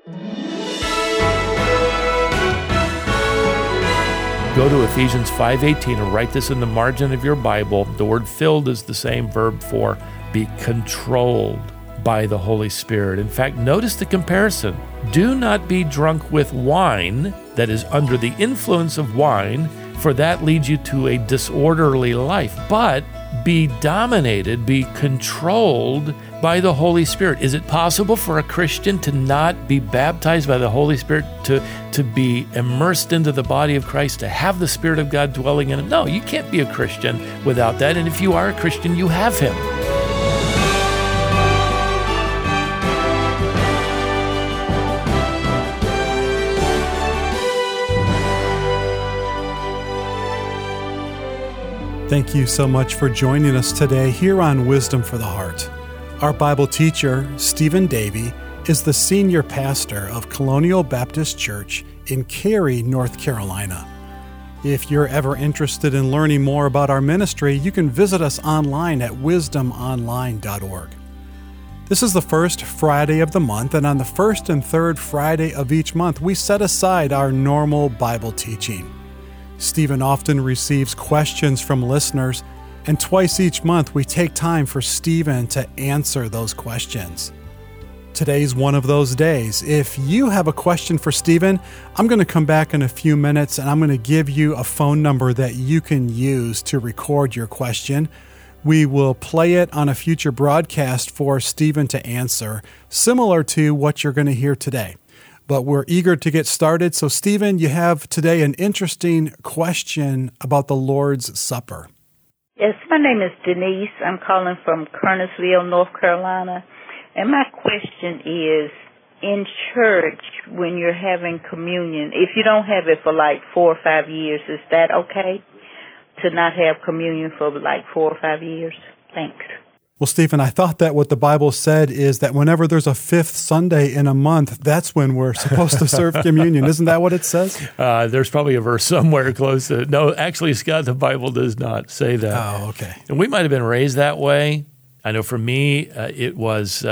Go to Ephesians 5:18 and write this in the margin of your Bible. The word filled is the same verb for be controlled by the Holy Spirit. In fact, notice the comparison. Do not be drunk with wine, that is under the influence of wine, for that leads you to a disorderly life, but be dominated, be controlled by the Holy Spirit. Is it possible for a Christian to not be baptized by the Holy Spirit, to be immersed into the body of Christ, to have the Spirit of God dwelling in him? No, you can't be a Christian without that. And if you are a Christian, you have him. Thank you so much for joining us today here on Wisdom for the Heart. Our Bible teacher, Stephen Davey, is the senior pastor of Colonial Baptist Church in Cary, North Carolina. If you're ever interested in learning more about our ministry, you can visit us online at wisdomonline.org. This is the first Friday of the month, and on the first and third Friday of each month, we set aside our normal Bible teaching. Stephen often receives questions from listeners, and twice each month we take time for Stephen to answer those questions. Today's one of those days. If you have a question for Stephen, I'm going to come back in a few minutes and I'm going to give you a phone number that you can use to record your question. We will play it on a future broadcast for Stephen to answer, similar to what you're going to hear today. But we're eager to get started. So, Stephen, you have today an interesting question about the Lord's Supper. Yes, my name is Denise. I'm calling from Kernersville, North Carolina. And my question is, in church, when you're having communion, if you don't have it for like 4 or 5 years, is that okay to not have communion for like 4 or 5 years? Thanks. Well, Stephen, I thought that what the Bible said is that whenever there's a fifth Sunday in a month, that's when we're supposed to serve communion. Isn't that what it says? There's probably a verse somewhere close to it. No, actually, Scott, the Bible does not say that. Oh, okay. And we might have been raised that way. I know for me, it was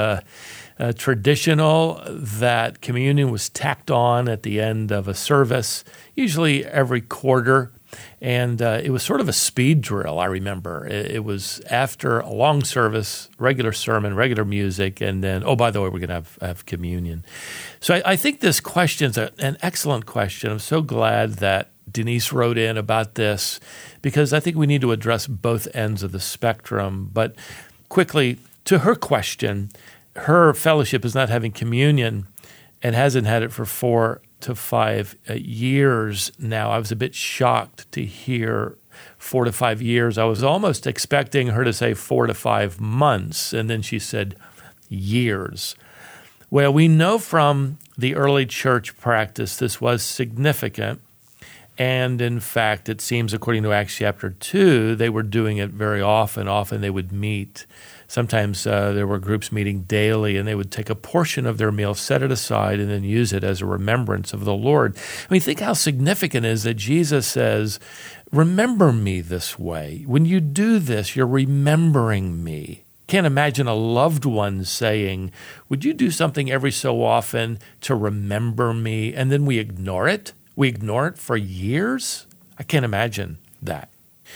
traditional that communion was tacked on at the end of a service, usually every quarter. And it was sort of a speed drill, I remember. It was after a long service, regular sermon, regular music, and then, oh, by the way, we're going to have communion. So I think this question is an excellent question. I'm so glad that Denise wrote in about this because I think we need to address both ends of the spectrum. But quickly, to her question, her fellowship is not having communion and hasn't had it for 4 to 5 years now. I was a bit shocked to hear 4 to 5 years. I was almost expecting her to say 4 to 5 months, and then she said years. Well, we know from the early church practice this was significant, and in fact, it seems according to Acts chapter 2, they were doing it very often. Often they would meet. Sometimes there were groups meeting daily, and they would take a portion of their meal, set it aside, and then use it as a remembrance of the Lord. I mean, think how significant it is that Jesus says, remember me this way. When you do this, you're remembering me. Can't imagine a loved one saying, would you do something every so often to remember me? And then we ignore it. We ignore it for years. I can't imagine that.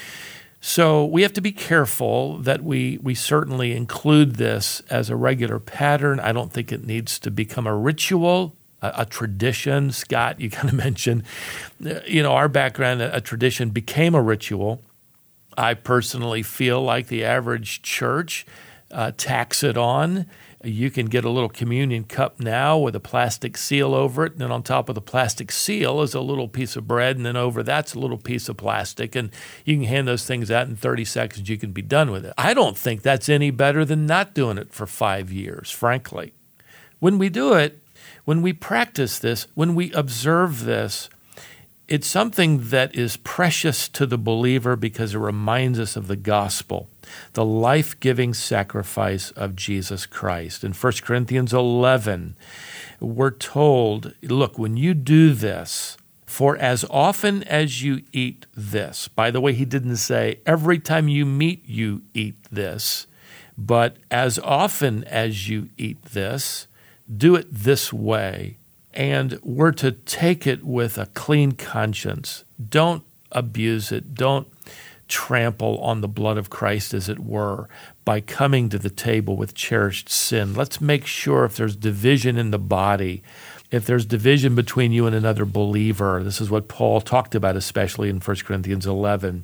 So we have to be careful that we certainly include this as a regular pattern. I don't think it needs to become a ritual, a tradition. Scott, you kind of mentioned, our background, a tradition became a ritual. I personally feel like the average church tacks it on. You can get a little communion cup now with a plastic seal over it, and then on top of the plastic seal is a little piece of bread, and then over that's a little piece of plastic, and you can hand those things out in 30 seconds, you can be done with it. I don't think that's any better than not doing it for 5 years, frankly. When we do it, when we practice this, when we observe this, it's something that is precious to the believer because it reminds us of the gospel, the life-giving sacrifice of Jesus Christ. In 1 Corinthians 11, we're told, look, when you do this, for as often as you eat this, by the way, he didn't say every time you meet, you eat this, but as often as you eat this, do it this way and we're to take it with a clean conscience. Don't abuse it. Don't trample on the blood of Christ, as it were, by coming to the table with cherished sin. Let's make sure if there's division in the body, if there's division between you and another believer, this is what Paul talked about, especially in 1 Corinthians 11,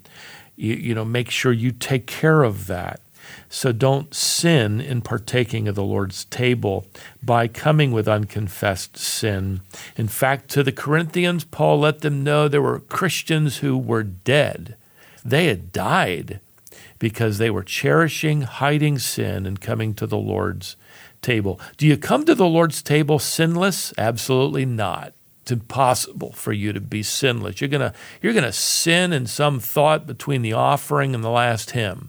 make sure you take care of that. So don't sin in partaking of the Lord's table by coming with unconfessed sin. In fact, to the Corinthians, Paul let them know there were Christians who were dead. They had died because they were cherishing, hiding sin, and coming to the Lord's table. Do you come to the Lord's table sinless? Absolutely not. It's impossible for you to be sinless. You're gonna sin in some thought between the offering and the last hymn.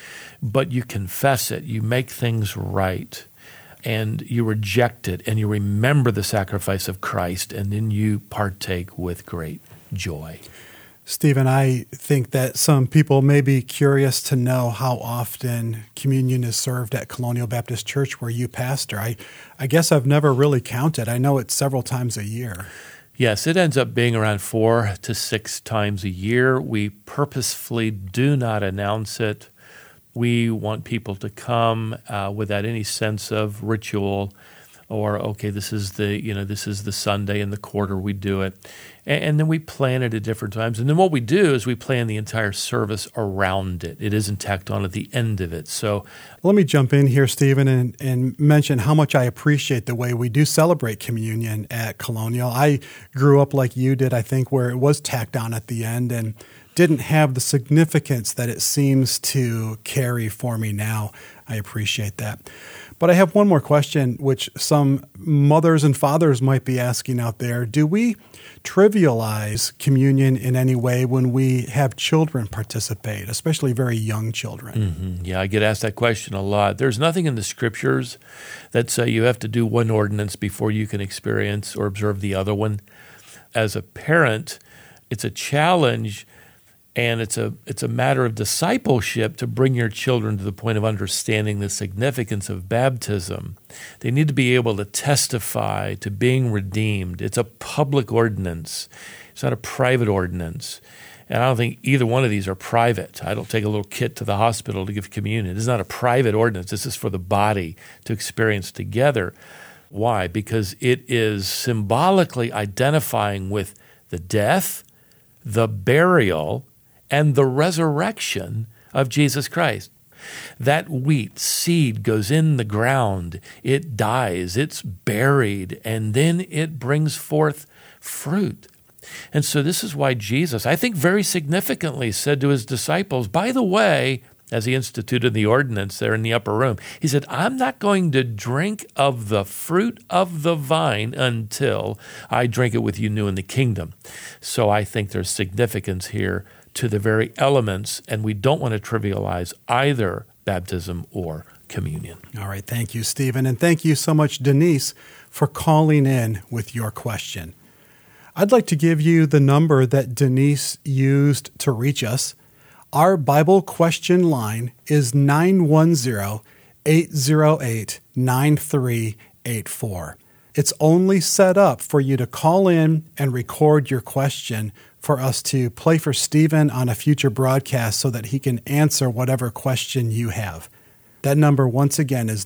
But you confess it, you make things right, and you reject it, and you remember the sacrifice of Christ, and then you partake with great joy. Stephen, I think that some people may be curious to know how often communion is served at Colonial Baptist Church where you pastor. I guess I've never really counted. I know it's several times a year. Yes, it ends up being around 4 to 6 times a year. We purposefully do not announce it. We want people to come without any sense of ritual or, okay, this is the Sunday in the quarter we do it. And then we plan it at different times. And then what we do is we plan the entire service around it. It isn't tacked on at the end of it. So let me jump in here, Stephen, and mention how much I appreciate the way we do celebrate communion at Colonial. I grew up like you did, I think, where it was tacked on at the end and didn't have the significance that it seems to carry for me now. I appreciate that. But I have one more question, which some mothers and fathers might be asking out there. Do we trivialize communion in any way when we have children participate, especially very young children? Mm-hmm. Yeah, I get asked that question a lot. There's nothing in the Scriptures that say you have to do one ordinance before you can experience or observe the other one. As a parent, it's a challenge. And it's a matter of discipleship to bring your children to the point of understanding the significance of baptism. They need to be able to testify to being redeemed. It's a public ordinance. It's not a private ordinance. And I don't think either one of these are private. I don't take a little kit to the hospital to give communion. This is not a private ordinance. This is for the body to experience together. Why? Because it is symbolically identifying with the death, the burial, and the resurrection of Jesus Christ. That wheat seed goes in the ground, it dies, it's buried, and then it brings forth fruit. And so this is why Jesus, I think very significantly, said to his disciples, by the way, as he instituted the ordinance there in the upper room, he said, I'm not going to drink of the fruit of the vine until I drink it with you new in the kingdom. So I think there's significance here to the very elements, and we don't want to trivialize either baptism or communion. All right. Thank you, Stephen. And thank you so much, Denise, for calling in with your question. I'd like to give you the number that Denise used to reach us. Our Bible question line is 910-808-9384. It's only set up for you to call in and record your question for us to play for Stephen on a future broadcast so that he can answer whatever question you have. That number, once again, is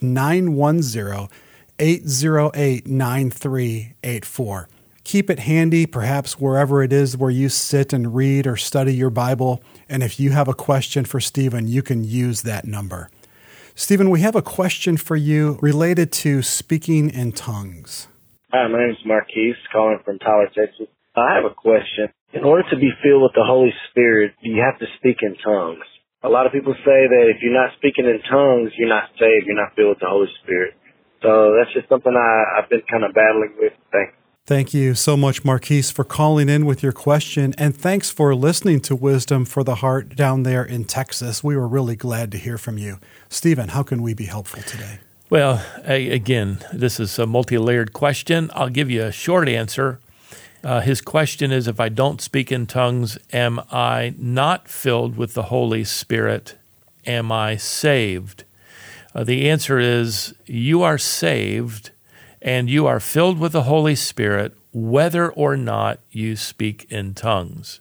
910-808-9384. Keep it handy, perhaps wherever it is where you sit and read or study your Bible. And if you have a question for Stephen, you can use that number. Stephen, we have a question for you related to speaking in tongues. Hi, my name is Marquise, calling from Tyler, Texas. I have a question. In order to be filled with the Holy Spirit, do you have to speak in tongues? A lot of people say that if you're not speaking in tongues, you're not saved, you're not filled with the Holy Spirit. So that's just something I've been kind of battling with. Thanks. Thank you so much, Marquise, for calling in with your question. And thanks for listening to Wisdom for the Heart down there in Texas. We were really glad to hear from you. Stephen, how can we be helpful today? Well, again, this is a multi-layered question. I'll give you a short answer. His question is, if I don't speak in tongues, am I not filled with the Holy Spirit? Am I saved? The answer is, you are saved, and you are filled with the Holy Spirit, whether or not you speak in tongues.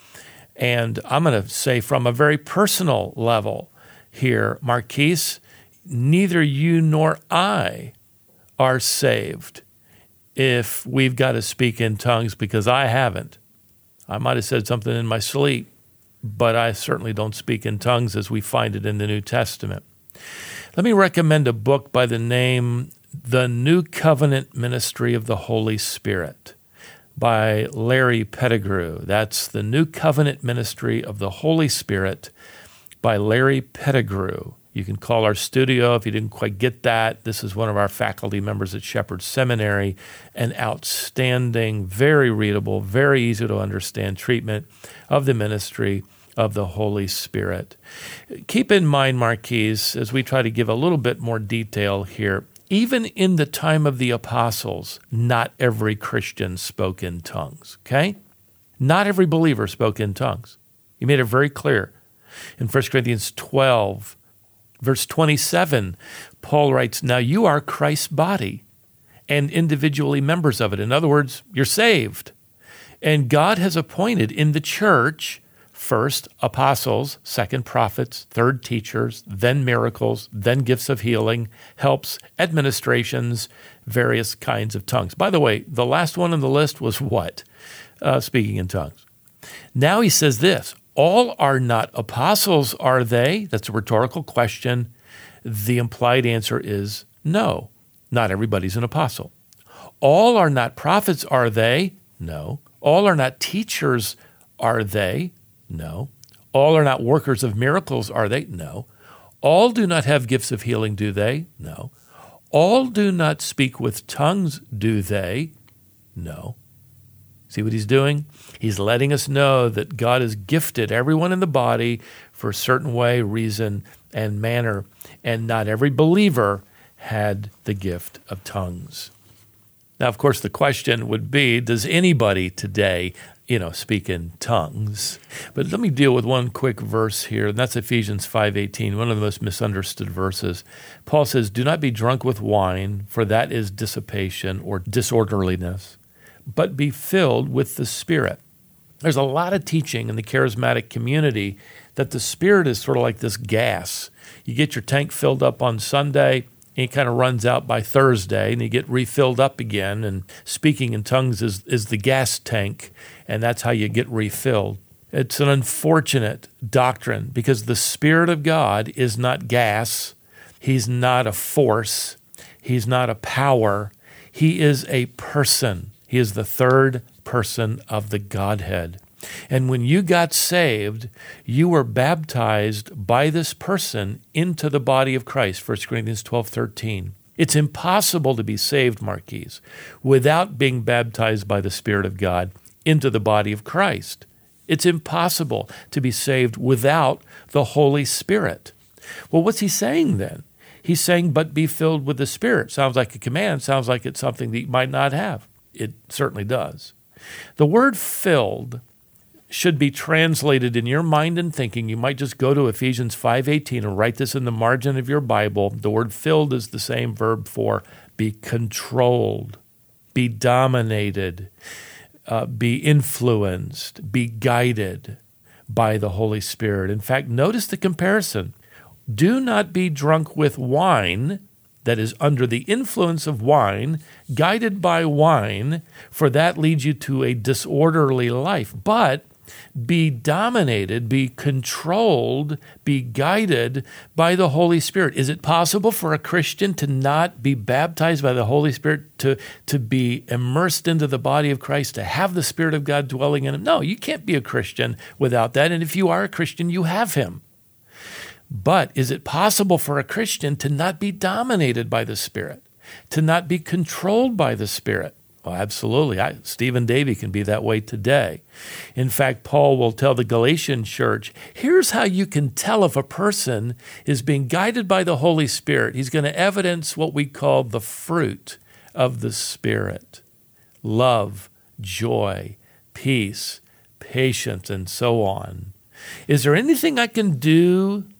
And I'm going to say from a very personal level here, Marquise, neither you nor I are saved if we've got to speak in tongues, because I haven't. I might have said something in my sleep, but I certainly don't speak in tongues as we find it in the New Testament. Let me recommend a book by the name The New Covenant Ministry of the Holy Spirit by Larry Pettigrew. That's The New Covenant Ministry of the Holy Spirit by Larry Pettigrew. You can call our studio if you didn't quite get that. This is one of our faculty members at Shepherd Seminary, an outstanding, very readable, very easy to understand treatment of the ministry of the Holy Spirit. Keep in mind, Marquise, as we try to give a little bit more detail here, even in the time of the apostles, not every Christian spoke in tongues, okay? Not every believer spoke in tongues. He made it very clear. In 1 Corinthians 12, verse 27, Paul writes, "Now you are Christ's body and individually members of it." In other words, you're saved. And God has appointed in the church first apostles, second prophets, third teachers, then miracles, then gifts of healing, helps, administrations, various kinds of tongues. By the way, the last one on the list was what? Speaking in tongues. Now he says this, all are not apostles, are they? That's a rhetorical question. The implied answer is no. Not everybody's an apostle. All are not prophets, are they? No. All are not teachers, are they? No. All are not workers of miracles, are they? No. All do not have gifts of healing, do they? No. All do not speak with tongues, do they? No. See what he's doing? He's letting us know that God has gifted everyone in the body for a certain way, reason, and manner, and not every believer had the gift of tongues. Now, of course, the question would be, does anybody today speak in tongues? But let me deal with one quick verse here, and that's Ephesians 5:18, one of the most misunderstood verses. Paul says, "Do not be drunk with wine, for that is dissipation or disorderliness, but be filled with the Spirit." There's a lot of teaching in the charismatic community that the Spirit is sort of like this gas. You get your tank filled up on Sunday, and it kind of runs out by Thursday, and you get refilled up again, and speaking in tongues is the gas tank, and that's how you get refilled. It's an unfortunate doctrine because the Spirit of God is not gas. He's not a force. He's not a power. He is a person. He is the third person of the Godhead. And when you got saved, you were baptized by this person into the body of Christ, 1 Corinthians 12:13. It's impossible to be saved, Marquise, without being baptized by the Spirit of God into the body of Christ. It's impossible to be saved without the Holy Spirit. Well, what's he saying then? He's saying, but be filled with the Spirit. Sounds like a command. Sounds like it's something that you might not have. It certainly does. The word filled should be translated in your mind and thinking. You might just go to Ephesians 5:18 and write this in the margin of your Bible. The word filled is the same verb for be controlled, be dominated, be influenced, be guided by the Holy Spirit. In fact, notice the comparison. Do not be drunk with wine, that is under the influence of wine, guided by wine, for that leads you to a disorderly life. But be dominated, be controlled, be guided by the Holy Spirit. Is it possible for a Christian to not be baptized by the Holy Spirit, to be immersed into the body of Christ, to have the Spirit of God dwelling in him? No, you can't be a Christian without that. And if you are a Christian, you have him. But is it possible for a Christian to not be dominated by the Spirit, to not be controlled by the Spirit? Well, absolutely. Stephen Davey can be that way today. In fact, Paul will tell the Galatian church, here's how you can tell if a person is being guided by the Holy Spirit. He's going to evidence what we call the fruit of the Spirit: love, joy, peace, patience, and so on. Is there anything I can do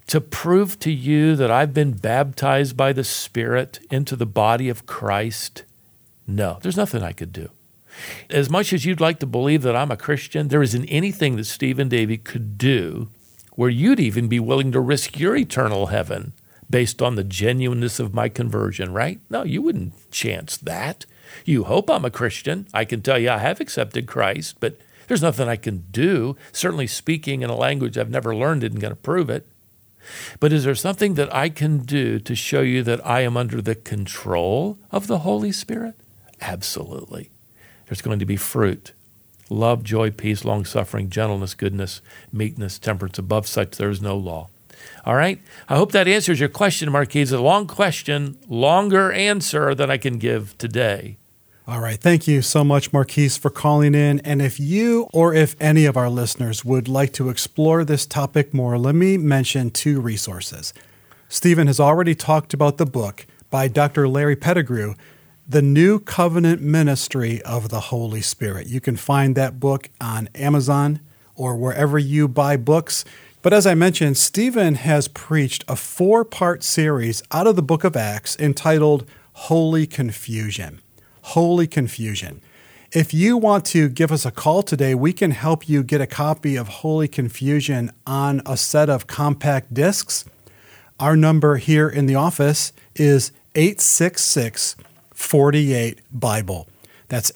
to prove to you that I've been baptized by the Spirit into the body of Christ? No, there's nothing I could do. As much as you'd like to believe that I'm a Christian, there isn't anything that Stephen Davey could do where you'd even be willing to risk your eternal heaven based on the genuineness of my conversion, right? No, you wouldn't chance that. You hope I'm a Christian. I can tell you I have accepted Christ, but there's nothing I can do. Certainly speaking in a language I've never learned isn't going to prove it. But is there something that I can do to show you that I am under the control of the Holy Spirit? Absolutely. There's going to be fruit. Love, joy, peace, long-suffering, gentleness, goodness, meekness, temperance. Above such there is no law. All right? I hope that answers your question, Marquise. A long question, longer answer than I can give today. All right. Thank you so much, Marquise, for calling in. And if you or if any of our listeners would like to explore this topic more, let me mention 2 resources. Stephen has already talked about the book by Dr. Larry Pettigrew, The New Covenant Ministry of the Holy Spirit. You can find that book on Amazon or wherever you buy books. But as I mentioned, Stephen has preached a 4-part series out of the book of Acts entitled Holy Confusion. Holy Confusion. If you want to give us a call today, we can help you get a copy of Holy Confusion on a set of compact discs. Our number here in the office is 866-48-BIBLE. That's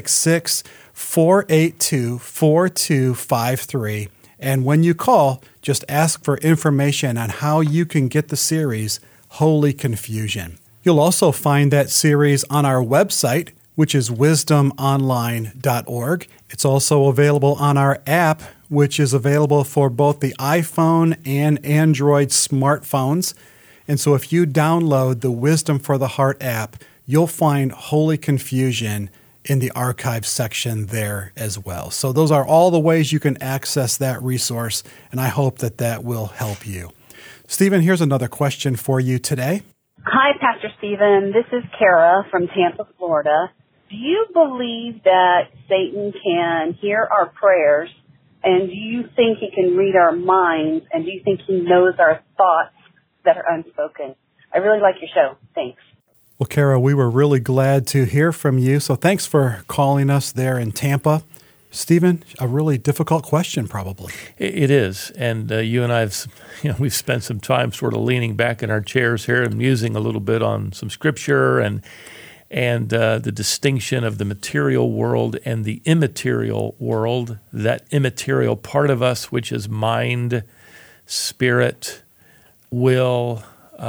866-482-4253. And when you call, just ask for information on how you can get the series Holy Confusion. You'll also find that series on our website, which is wisdomonline.org. It's also available on our app, which is available for both the iPhone and Android smartphones. And so if you download the Wisdom for the Heart app, you'll find Holy Confusion in the archive section there as well. So those are all the ways you can access that resource, and I hope that that will help you. Stephen, here's another question for you today. Hi, Pastor Stephen. This is Kara from Tampa, Florida. Do you believe that Satan can hear our prayers, and do you think he can read our minds, and do you think he knows our thoughts that are unspoken? I really like your show. Thanks. Well, Kara, we were really glad to hear from you, so thanks for calling us there in Tampa. Stephen, a really difficult question, probably. It is, and you and I we've spent some time sort of leaning back in our chairs here and musing a little bit on some scripture and the distinction of the material world and the immaterial world. That immaterial part of us, which is mind, spirit, will,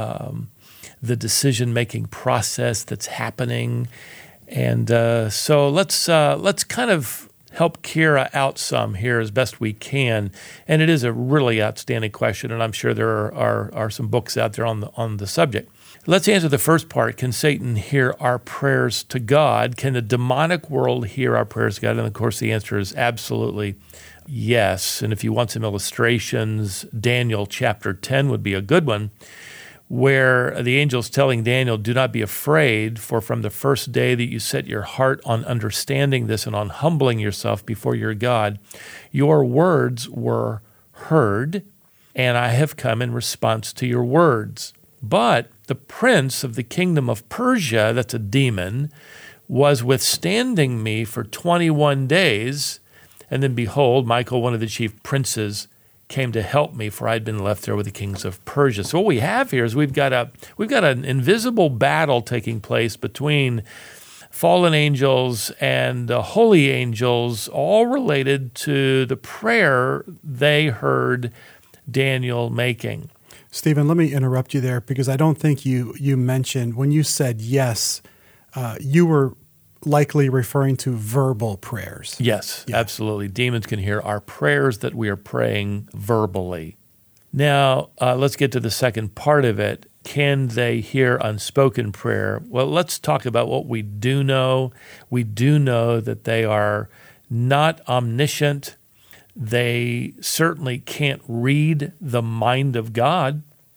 the decision-making process that's happening, and so let's kind of help Kira out some here as best we can. And it is a really outstanding question, and I'm sure there are some books out there on the subject. Let's answer the first part. Can Satan hear our prayers to God? Can the demonic world hear our prayers to God? And of course, the answer is absolutely yes. And if you want some illustrations, Daniel chapter 10 would be a good one, where the angel's telling Daniel, do not be afraid, for from the first day that you set your heart on understanding this and on humbling yourself before your God, your words were heard, and I have come in response to your words. But the prince of the kingdom of Persia, that's a demon, was withstanding me for 21 days, and then behold, Michael, one of the chief princes, came to help me, for I had been left there with the kings of Persia. So what we have here is we've got an invisible battle taking place between fallen angels and holy angels, all related to the prayer they heard Daniel making. Stephen, let me interrupt you there, because I don't think you mentioned, when you said yes, you were likely referring to verbal prayers. Yes, yeah. Absolutely. Demons can hear our prayers that we are praying verbally. Now, let's get to the second part of it. Can they hear unspoken prayer? Well, let's talk about what we do know. We do know that they are not omniscient. They certainly can't read the mind of God.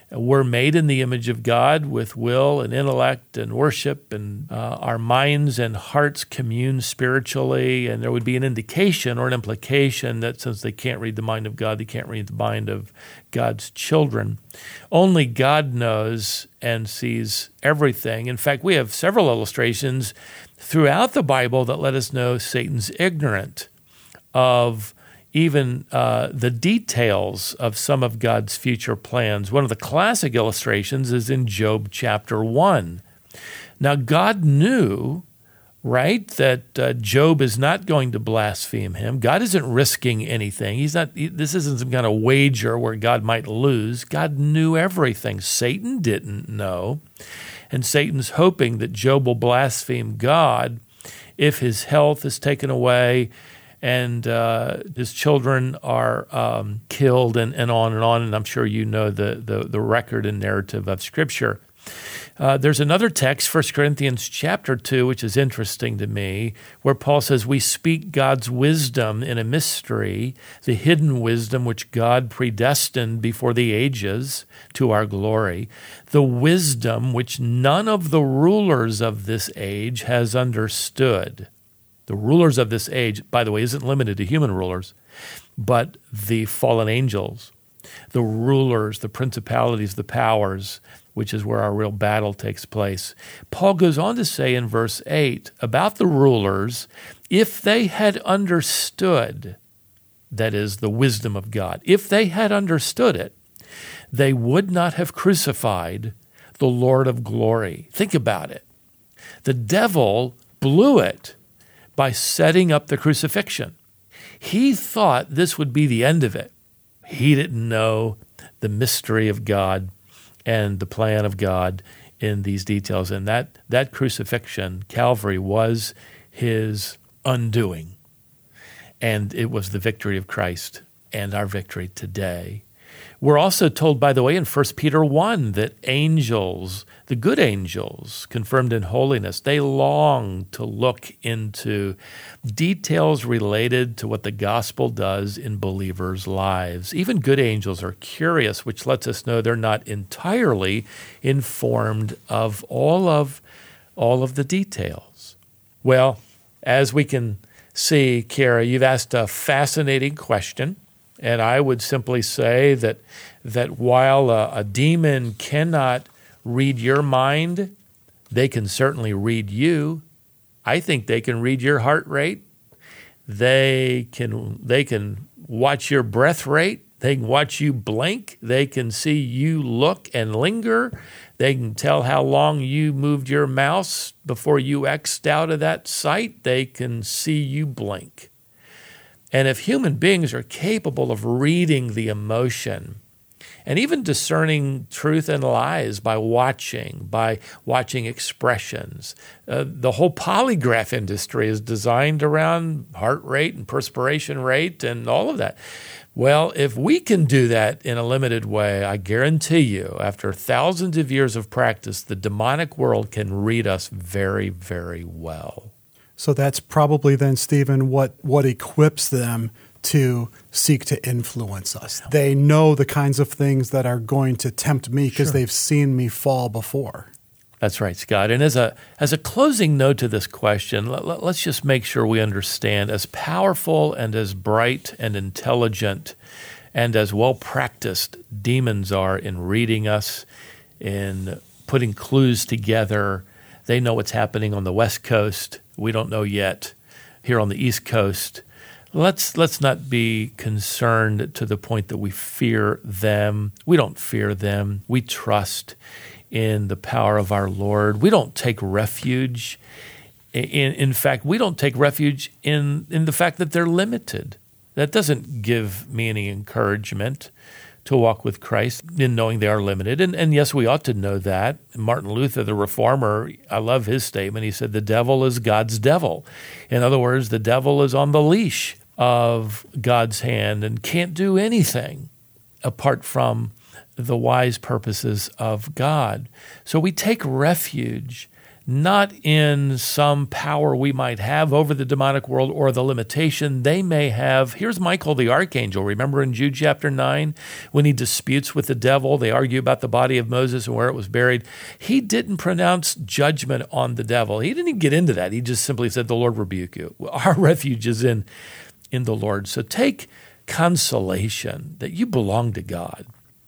We're made in the image of God with will and intellect and worship, and our minds and hearts commune spiritually, and there would be an indication or an implication that since they can't read the mind of God, they can't read the mind of God's children. Only God knows and sees everything. In fact, we have several illustrations throughout the Bible that let us know Satan's ignorant of even the details of some of God's future plans. One of the classic illustrations is in Job chapter 1. Now, God knew, right, that Job is not going to blaspheme him. God isn't risking anything. This isn't some kind of wager where God might lose. God knew everything. Satan didn't know. And Satan's hoping that Job will blaspheme God if his health is taken away and his children are killed and on and on. And I'm sure you know the record and narrative of Scripture. There's another text, 1 Corinthians chapter 2, which is interesting to me, where Paul says, we speak God's wisdom in a mystery, the hidden wisdom which God predestined before the ages to our glory, the wisdom which none of the rulers of this age has understood. The rulers of this age, by the way, isn't limited to human rulers, but the fallen angels, the rulers, the principalities, the powers, which is where our real battle takes place. Paul goes on to say in verse 8 about the rulers, if they had understood, that is the wisdom of God, if they had understood it, they would not have crucified the Lord of glory. Think about it. The devil blew it by setting up the crucifixion. He thought this would be the end of it. He didn't know the mystery of God and the plan of God in these details. And that crucifixion, Calvary, was his undoing. And it was the victory of Christ and our victory today. We're also told, by the way, in 1 Peter 1 that angels, the good angels, confirmed in holiness, they long to look into details related to what the gospel does in believers' lives. Even good angels are curious, which lets us know they're not entirely informed of all of the details. Well, as we can see, Kara, you've asked a fascinating question. And I would simply say that while a demon cannot read your mind, they can certainly read you. I think they can read your heart rate. They can watch your breath rate. They can watch you blink. They can see you look and linger. They can tell how long you moved your mouse before you X'd out of that site. They can see you blink. And if human beings are capable of reading the emotion and even discerning truth and lies by watching expressions, the whole polygraph industry is designed around heart rate and perspiration rate and all of that. Well, if we can do that in a limited way, I guarantee you, after thousands of years of practice, the demonic world can read us very, very well. So that's probably then, Stephen, what equips them to seek to influence us. They know the kinds of things that are going to tempt me because they've seen me fall before. That's right, Scott. And as a closing note to this question, let's just make sure we understand, as powerful and as bright and intelligent and as well-practiced demons are in reading us, in putting clues together. They know what's happening on the West Coast. We don't know yet here on the East Coast. Let's not be concerned to the point that we fear them. We don't fear them. We trust in the power of our Lord. We don't take refuge. In fact, we don't take refuge in the fact that they're limited. That doesn't give me any encouragement to walk with Christ in knowing they are limited. And yes, we ought to know that. Martin Luther, the reformer, I love his statement. He said, the devil is God's devil. In other words, the devil is on the leash of God's hand and can't do anything apart from the wise purposes of God. So we take refuge not in some power we might have over the demonic world or the limitation they may have. Here's Michael the archangel. Remember in Jude chapter 9, when he disputes with the devil, they argue about the body of Moses and where it was buried. He didn't pronounce judgment on the devil. He didn't even get into that. He just simply said, the Lord rebuke you. Our refuge is in the Lord. So take consolation that you belong to God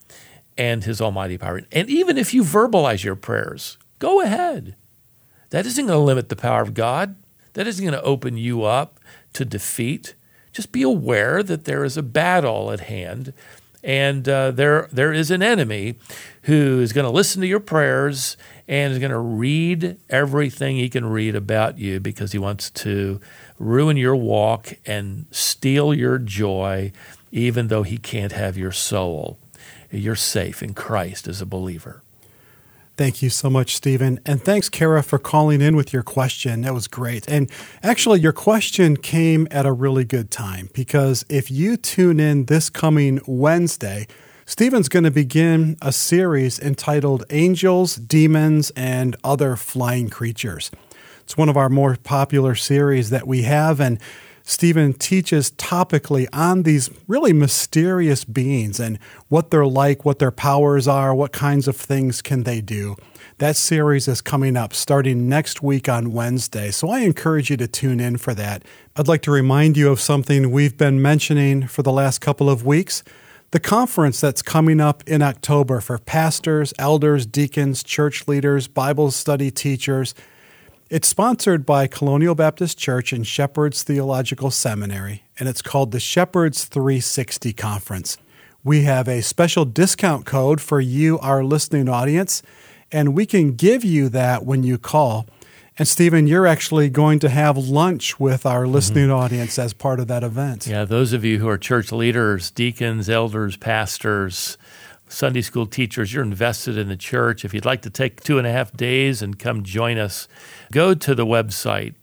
and his almighty power. And even if you verbalize your prayers, go ahead. That isn't going to limit the power of God. That isn't going to open you up to defeat. Just be aware that there is a battle at hand, and there is an enemy who is going to listen to your prayers and is going to read everything he can read about you because he wants to ruin your walk and steal your joy, even though he can't have your soul. You're safe in Christ as a believer. Thank you so much, Stephen. And thanks, Kara, for calling in with your question. That was great. And actually, your question came at a really good time because if you tune in this coming Wednesday, Stephen's going to begin a series entitled Angels, Demons, and Other Flying Creatures. It's one of our more popular series that we have, and Stephen teaches topically on these really mysterious beings and what they're like, what their powers are, what kinds of things can they do. That series is coming up starting next week on Wednesday, so I encourage you to tune in for that. I'd like to remind you of something we've been mentioning for the last couple of weeks, the conference that's coming up in October for pastors, elders, deacons, church leaders, Bible study teachers. It's sponsored by Colonial Baptist Church and Shepherd's Theological Seminary, and it's called the Shepherds 360 Conference. We have a special discount code for you, our listening audience, and we can give you that when you call. And Stephen, you're actually going to have lunch with our listening audience as part of that event. Yeah, those of you who are church leaders, deacons, elders, pastors, Sunday school teachers, you're invested in the church. If you'd like to take 2.5 days and come join us, go to the website,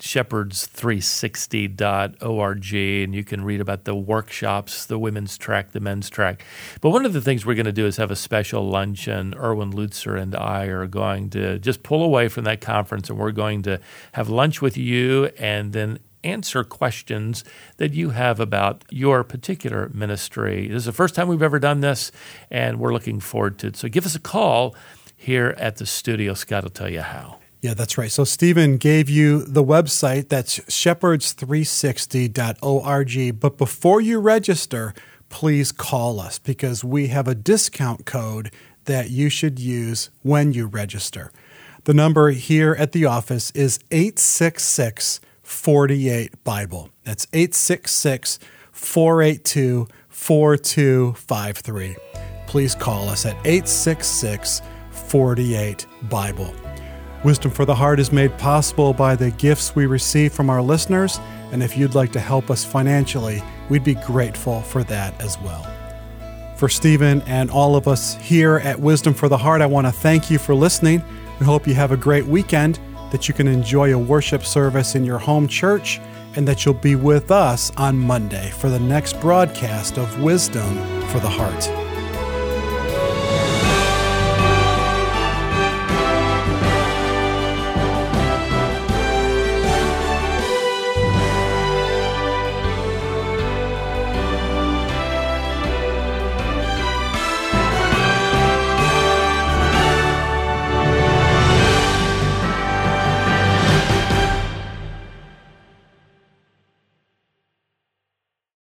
shepherds360.org, and you can read about the workshops, the women's track, the men's track. But one of the things we're going to do is have a special luncheon. Erwin Lutzer and I are going to just pull away from that conference, and we're going to have lunch with you and then answer questions that you have about your particular ministry. This is the first time we've ever done this, and we're looking forward to it. So give us a call here at the studio. Scott will tell you how. Yeah, that's right. So Stephen gave you the website. That's shepherds360.org. But before you register, please call us because we have a discount code that you should use when you register. The number here at the office is 866-48-BIBLE. That's 866-482-4253. Please call us at 866-48-BIBLE. Wisdom for the Heart is made possible by the gifts we receive from our listeners, and if you'd like to help us financially, we'd be grateful for that as well. For Stephen and all of us here at Wisdom for the Heart, I want to thank you for listening. We hope you have a great weekend, that you can enjoy a worship service in your home church, and that you'll be with us on Monday for the next broadcast of Wisdom for the Heart.